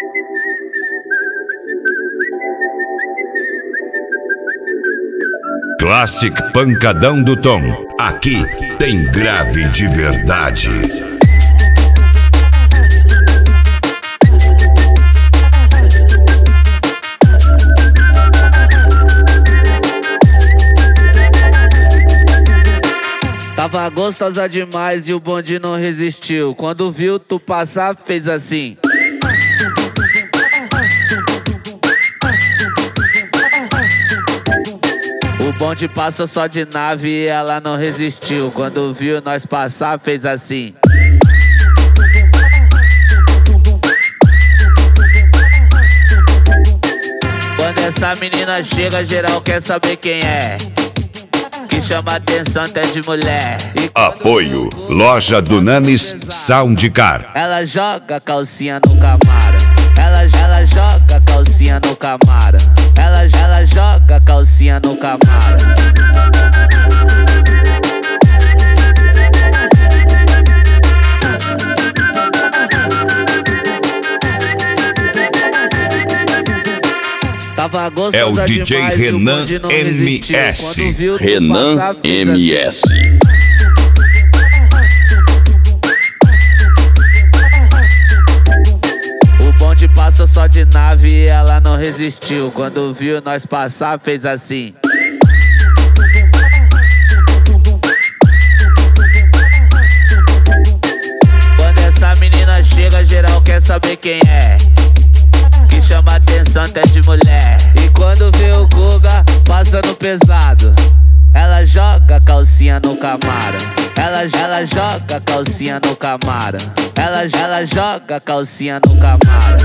Classic Pancadão do Tom. Aqui tem grave de verdade. Tava gostosa demais e o bonde não resistiu. Quando viu tu passar, fez assim. O bonde passou só de nave e ela não resistiu. Quando viu nós passar, fez assim. Quando essa menina chega, geral quer saber quem é. Que chama atenção até de mulher. Apoio Loja do Nanes Soundcar. Ela joga calcinha no Camaro. Ela joga calcinha no Camaro. Ela joga calcinha no Camaro. Tava gostosa É o DJ demais, Renan o MS. Renan passar, MS. O bonde passou só de nave e ela não resistiu. Quando viu nós passar, fez assim. Quando essa menina chega, geral quer saber quem é. Que chama atenção até de mulher. E quando vê o Guga passando pesado, ela joga calcinha no Camaro. Ela joga calcinha no Camaro. Ela joga calcinha no Camaro.